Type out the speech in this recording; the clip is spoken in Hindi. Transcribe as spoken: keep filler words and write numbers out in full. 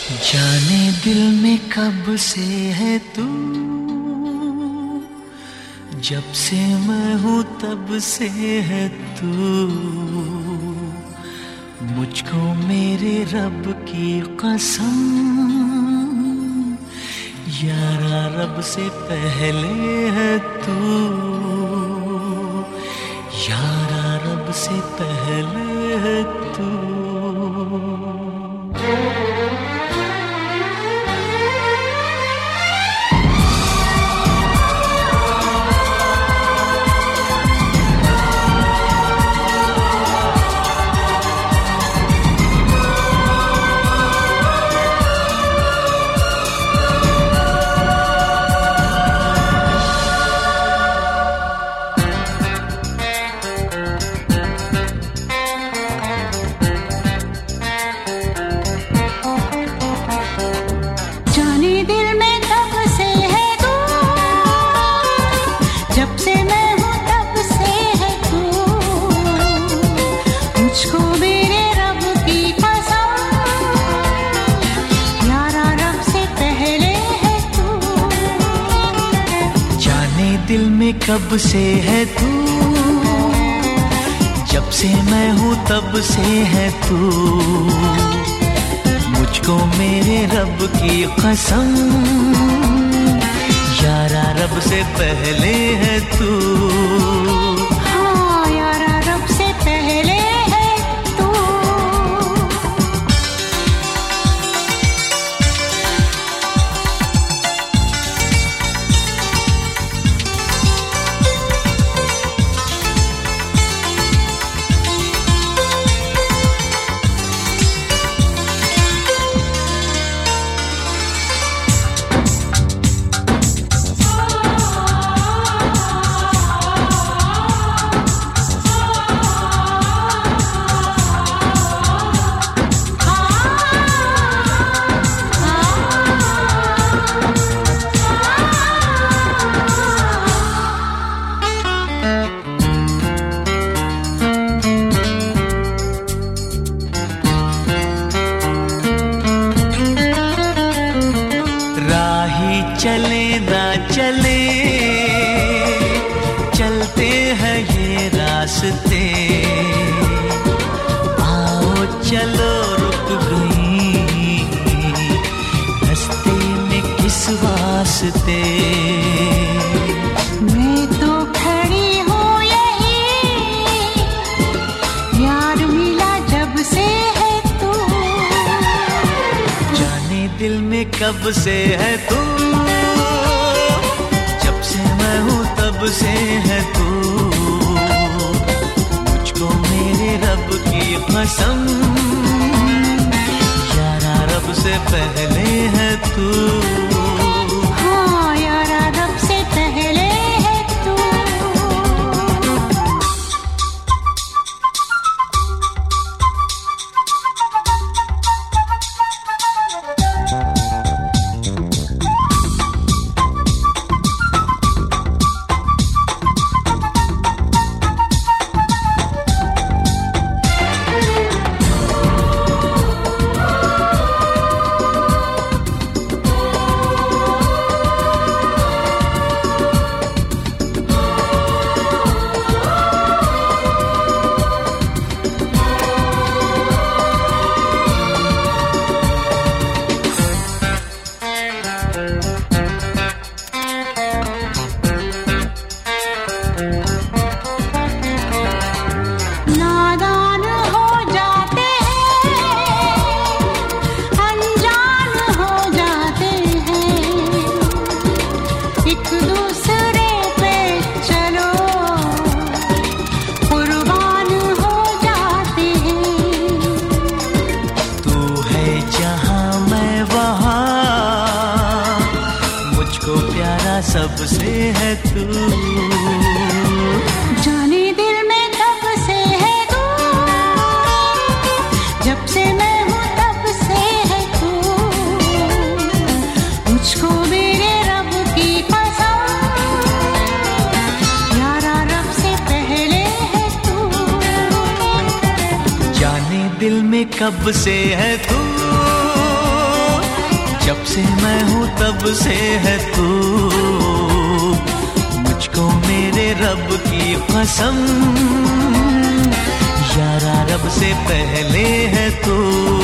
जाने दिल में कब से है तू, जब से मैं हूँ तब से है तू। मुझको मेरे रब की कसम, यारा रब से पहले है तू, यारा रब से पहले है तू। दिल में कब से है तू, जब से मैं हूँ तब से है तू। मुझको मेरे रब की कसम, यारा रब से पहले है तू। हाँ यारा रब से पहले है तू। चले ना चले, चलते हैं ये रास्ते। आओ चलो रुक गई रास्ते में किस वास्ते। मैं तो खड़ी हूँ यही, यार मिला जब से है तू। जाने दिल में कब से है तू, तब से है तू। मुझको मेरे रब की कसम, यारा रब से पहले है तू। हाँ यारा रब से पहले है तू। नादान हो जाते हैं, अनजान हो जाते हैं, एक दूसरे पे चलो कुर्बान हो जाते हैं। तू है जहाँ मैं वहाँ, मुझको प्यारा सबसे है तू। जाने दिल में कब से है तू, जब से मैं हूँ तब से है तू। मुझको मेरे रब की कसम, यारा रब से पहले है तू। जाने दिल में कब से है तू, जब से मैं हूँ तब से है तू, मुझको मेरे रब की कसम, यारा रब से पहले है तू।